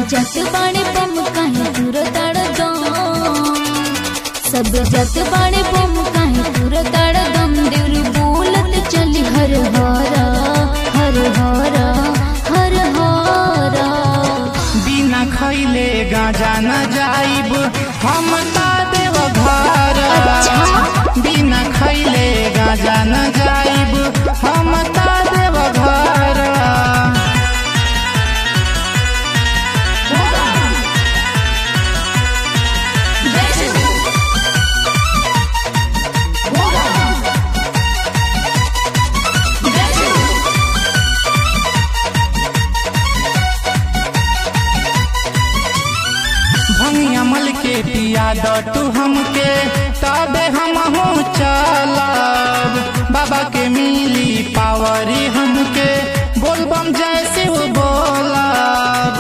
जत बाणे बम काहे दूर ताड़ दम, सब जत बाणे बम काहे दूर ताड़ दम। देवरी बोलत चली हर हरा हर हरा हर हरा। बिना खैले गाजा न जाइब हम ता देव घर। बिना खैले गाजा न जाइब हम ता देव घर। भंगिया मल के पिया दू हमके तबे हमहू चलब। बाबा के मिली पावरी हमके बोलबम जैसे वो बोलब।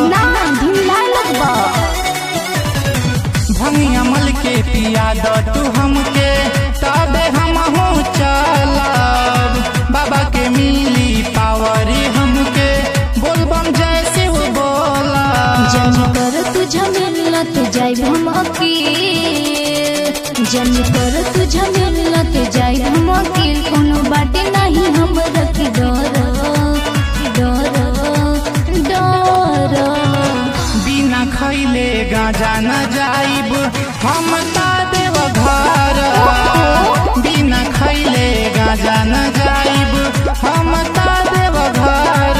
भंगिया मल के पिया दू हमके तबे हमहू चलब। बाबा के मिली पावरी हमके बोलबम जैसे वो बोलब। जन कर तुझा मिलत जाइब हम अकेल, जन कर तुझा मिलत जाइब हम अकेल। कोनो बाटे नहीं हम रखी डर डर डर। बिना खैले गाजा न जाइब हम ता देव घर। बिना खैले गाजा न जाइब हम ता देव घर।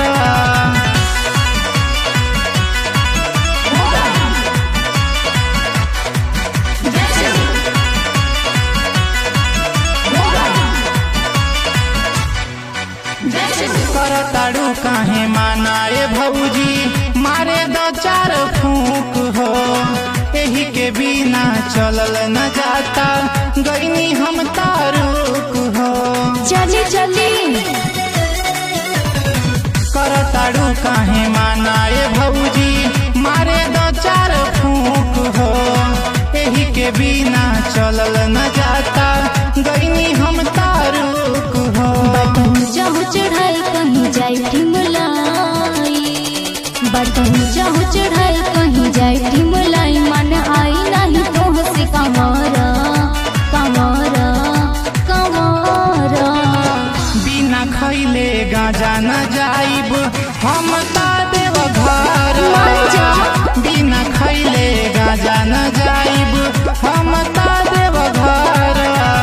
करताड़ू काहे मानाए भौजी मारे दो चार फूक हो। एही के बिना चलल न जाता गईनी हम तारुक हो। चली चली करताड़ू काहे मानाए भौजी मारे दो चार फूक हो। एही के बिना चलल न जाता गईनी हम तारुक हो। जाहु चढ़ाई कहीं जाई ठिमलाई, बटन जाहु चढ़ाई कहीं जाई ठिमलाई। मन आई नहीं तो हंसी कमरा कमरा कमरा। बिना खैले गाजा न जाइब हम ता देव घर। बिना खैले गाजा न जाइब हम ता देव घर।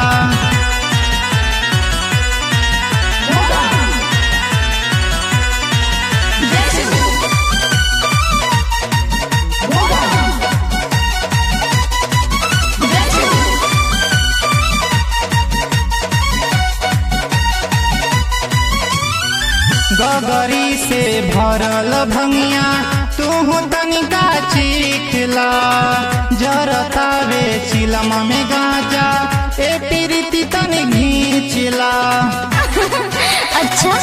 गगरी से भरल भंगिया तू तनिका चीखला। जरतावे चिलम में गाजा ए प्रीति तनि घींचला। अच्छा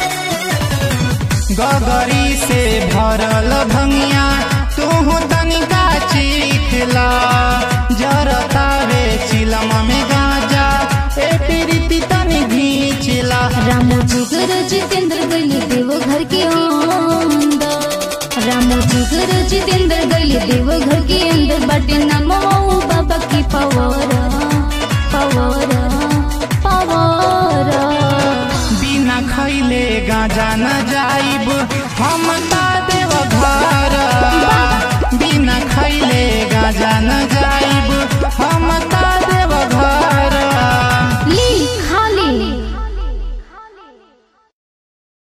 गगरी से भरल भंगिया तू तनिका चीखला। जरतावे चिलम में गाजा ए प्रीति तनि घींचला। रामो जिगर जितेंद्र गैली देव घर के अंदर, रामो जिगर जितेंद्र गैली देव घर के अंदर। बाटे नमो बाबा की पवर पवर पवर। बिना खैले गाजा न जाइब हम ता देव घर। बिना खैले गाजा न जाइब